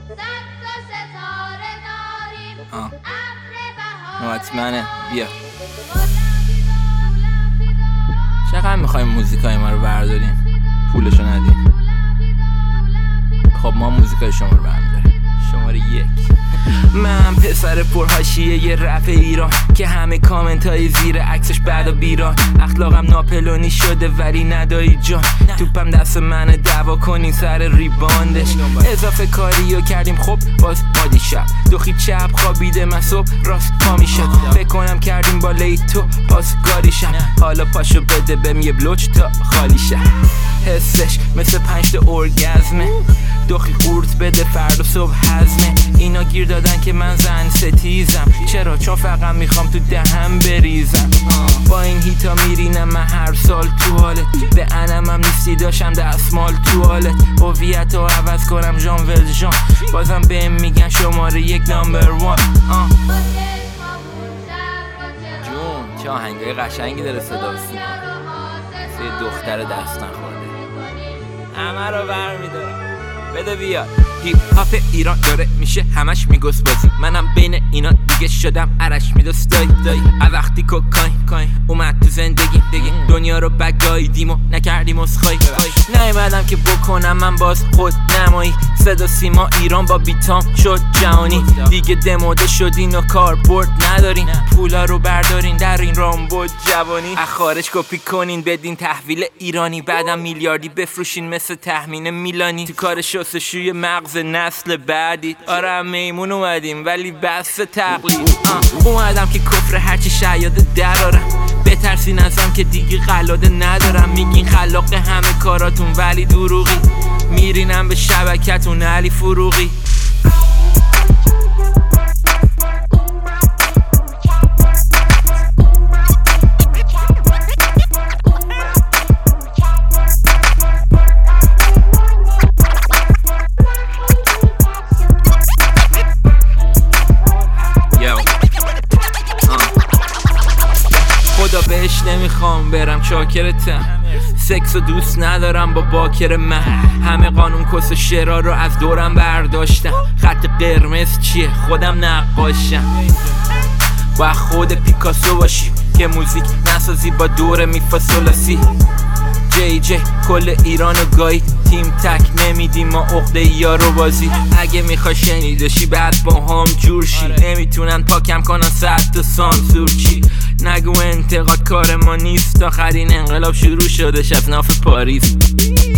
نوبت منه. بیا چقدر میخوایم موزیکای ما رو برداریم پولشو ندیم؟ خب ما موزیکای شما رو برمیداریم. شماره 1. من پسر پرحاشیه یه رپ ایران که همه کامنت های زیر عکسش بعد و بیران. اخلاقم ناپلونی شده ولی ندایی جان. توپم دست منه دعوا کنین سر ریباندش. اضافه کاریو کردیم خب باز عادی شب. دوخی چپ خوابیده من صبح راست پا میشد. فکر کنم کردیم با لیتو باز گاری شد. حالا پاشو بده بهم یه بلوچ تا خالی شد. حسش مثل 5 تا ارگزمه. دوخی قورت بده فردا صبح هضمه. اینا گیر دادن که من زن ستیزم. چرا؟ چون فقط میخوام تو دهم بریزم. با این هیتا میرینم من هر سال تو حالت. به انمم نیستی داشتم دستمال تو حالت. هویت رو عوض کنم ژان ولژان. بازم بهم میگن شماره 1 نمبر 1. جون چه آهنگای قشنگی داره صدا و سیما. مثل دختر دست نخورده همه رو برمیدارم. بده بیاد. هیپ هاپ ایران داره میشه همش میگوس بازی. منم بین اینا دیگه شدم عرش میدوست دایی. وقتی کوکاین اومد تو زندگی دنیا رو بگاییدیم و نکردیم اسخای. نیومدم که بکنم من باز خود نمایی. صدا سیما ایران با بیتام شد جهانی. دیگه دموده شدین و کاربرد ندارین. پولا رو بردارین در این رامبو جوانی. از خارج کپی کنین بدین تحویل ایرانی. بعدم میلیاردی بفروشین مثل تخمین میلانی. تو کار شستشوی مغز نسل بعدی. آره میمون اومدیم ولی بس تقلید. اومدم که کفر هرچی شیاده درارم. بترسین ازم که دیگه قلاده ندارم. میگین خلاق همه کاراتون ولی دروغی. میرینم به شبکتون علی فروغی. خدا بهش نمیخوام برم چاکرتم. سکس و دوست ندارم با باکر من. همه قانون کس و شعرها رو از دورم برداشتم. خط قرمز چیه؟ خودم نقاشم. با خود پیکاسو باشی که موزیک نسازی با دور میفاسولاسی. جی کل ایرانو گاهی تیم تک نمیدیم ما عقده یارو بازی. اگه میخوای شنیدشی بعد با هم جور شی. نمیتونن پاکم کنن 100 تا سانسور چی. نگو انتقاد کار ما نیست. آخرین انقلاب شروع شدش از ناف پاریس.